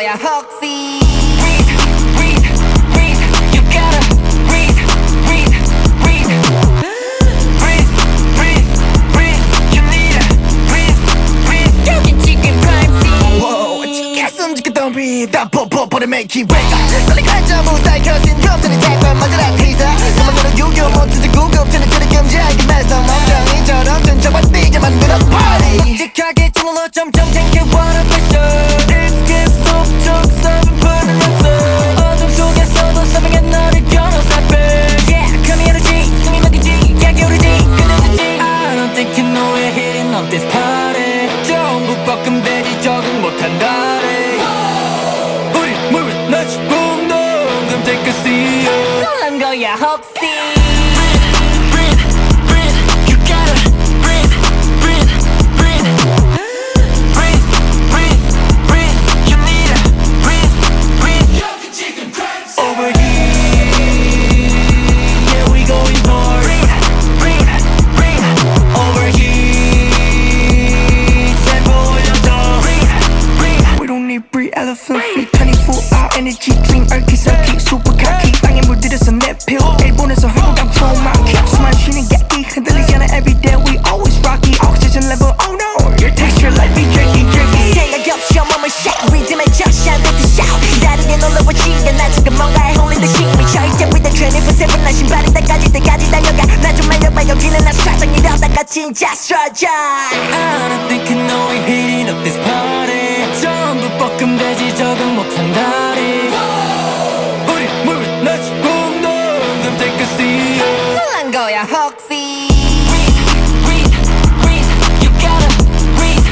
거야 혹시 Breathe, you gotta breathe, breathe you need to breathe 여긴 지금 crime scene Whoa, 지켰으면 좋겠던 breathe 다 뽀뽀뽀를 make it wake up 빨리 가자 무사히 켜진 컴퓨터를 택배 먼저라 teaser 너만으로 유교 못해서 구급되는 그를 금지하게 mess up 멍청이처럼 전적만 뛰게 만들어 party 묵직하게 춤으로 점점 탱겨와라 pressure It's get 속적 썩은 푸른 엽서 어둠 속에서도 선명해 너를 겨눠 살펴 Yeah, coming energy 숨이 막히지 야기오르지 끝내주지 I don't think you know we're hitting up this party 전부 뻐끔대지 적응 못한다래 우리 물은 낯이 붕동 Come take a seat 놀란 거야 혹시 Breathe, you gotta breathe you need to breathe Overheat, yeah we going hard Overheat, tempo 올려서 We don't need breathe elephant feet 24-hour energy drink 얼키설키 super cocky 땅에 물들여서 내 pill 일본에서 한국 감초 많기 숨만 쉬는 게 흔들리지 않아 everyday we always rocky oxygen level oh no your texture like me jerky 생각이 없이 온몸을 shake 리듬에 just shine let it shout 다르게 놀라워지가 나 지금 뭔가에 홀린 듯이 미쳐있자 with the 24/7 나 신발이 다 까질 때까지 달려가 나 좀 말려봐 여기는 나 사정 이러다가 진짜 strategy I don't think you know we're hitting up this party 전부 뻐끔대지 적응 못한다리 우리 물은 낯이 붕동 Come take a seat 놀란 거야 혹시 Breathe, you gotta breathe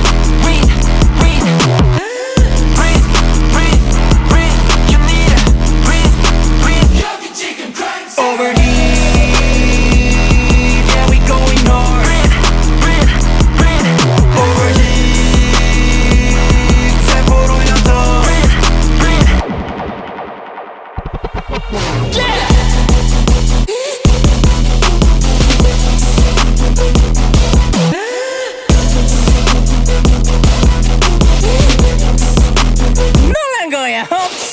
you need to breathe Overheat, yeah we going hard Overheat, tempo 올려서 놀란 거야 혹시